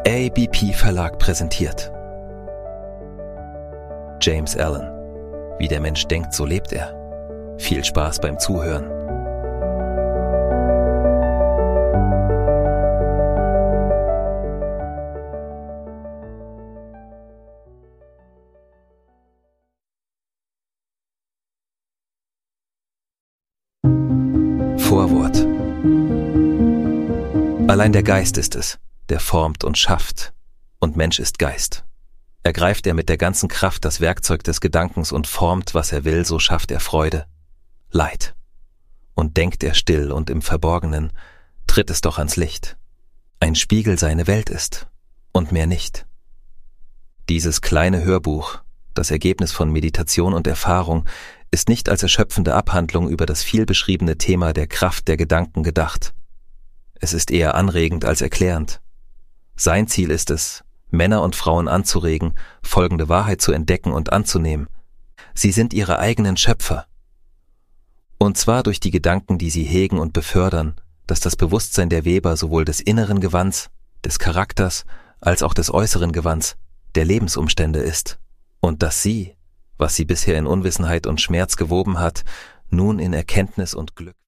ABP Verlag präsentiert James Allen. Wie der Mensch denkt, so lebt er. Viel Spaß beim Zuhören. Vorwort. Allein der Geist ist es, der formt und schafft, und Mensch ist Geist. Ergreift er mit der ganzen Kraft das Werkzeug des Gedankens und formt, was er will, so schafft er Freude, Leid. Und denkt er still und im Verborgenen, tritt es doch ans Licht. Ein Spiegel seine Welt ist, und mehr nicht. Dieses kleine Hörbuch, das Ergebnis von Meditation und Erfahrung, ist nicht als erschöpfende Abhandlung über das vielbeschriebene Thema der Kraft der Gedanken gedacht. Es ist eher anregend als erklärend. Sein Ziel ist es, Männer und Frauen anzuregen, folgende Wahrheit zu entdecken und anzunehmen. Sie sind ihre eigenen Schöpfer. Und zwar durch die Gedanken, die sie hegen und befördern, dass das Bewusstsein der Weber sowohl des inneren Gewands, des Charakters, als auch des äußeren Gewands, der Lebensumstände ist. Und dass sie, was sie bisher in Unwissenheit und Schmerz gewoben hat, nun in Erkenntnis und Glück